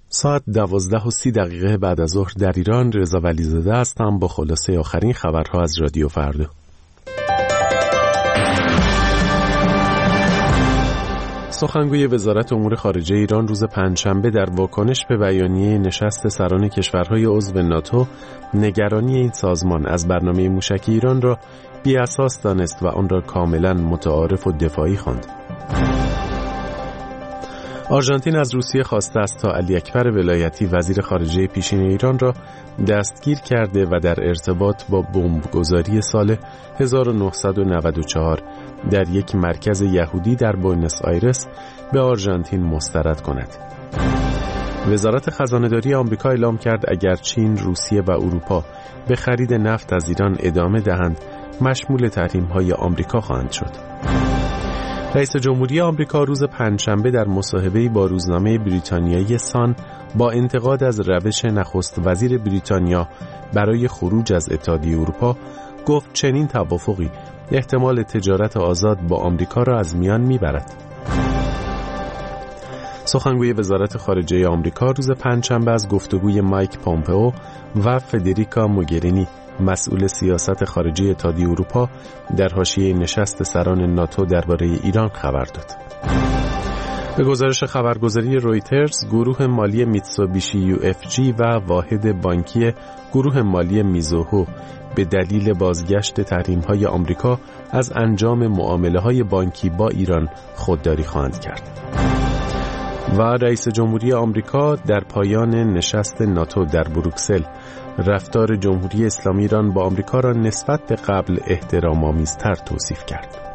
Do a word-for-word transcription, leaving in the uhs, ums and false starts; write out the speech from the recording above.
ساعت دوازده و سی دقیقه بعد از ظهر در ایران. رضا ولیزاده هستم با خلاصه آخرین خبرها از رادیو فردا. سخنگوی وزارت امور خارجه ایران روز پنجشنبه در واکنش به بیانیه نشست سران کشورهای عضو ناتو نگرانی این سازمان از برنامه موشکی ایران را بی اساس دانست و آن را کاملا متعارف و دفاعی خواند. آرژانتین از روسیه خواسته است تا علی اکبر ولایتی وزیر خارجه پیشین ایران را دستگیر کرده و در ارتباط با بمبگذاری سال هزار و نهصد و نود و چهار در یک مرکز یهودی در بوئنوس آیرس به آرژانتین مسترد کند. وزارت خزانه‌داری آمریکا اعلام کرد اگر چین، روسیه و اروپا به خرید نفت از ایران ادامه دهند، مشمول تحریم‌های آمریکا خواهند شد. رئیس جمهوری آمریکا روز پنجشنبه در مصاحبه‌ای با روزنامه بریتانیایی سان با انتقاد از روش نخست وزیر بریتانیا برای خروج از اتحادیه اروپا گفت چنین توافقی احتمال تجارت آزاد با آمریکا را از میان میبرد. سخنگوی وزارت خارجه آمریکا روز پنجشنبه از گفتگوی مایک پومپئو و فدریکا موگرینی مسئول سیاست خارجی اتحادیه اروپا در حاشیه نشست سران ناتو درباره ایران خبر داد. به گزارش خبرگزاری رویترز، گروه مالی میتسوبیشی یو اف جی و واحد بانکی گروه مالی میزوهو به دلیل بازگشت تحریم‌های آمریکا از انجام معامله‌های بانکی با ایران خودداری خواهند کرد. و رئیس جمهوری آمریکا در پایان نشست ناتو در بروکسل رفتار جمهوری اسلامی ایران با آمریکا را نسبت به قبل احترام‌آمیزتر توصیف کرد.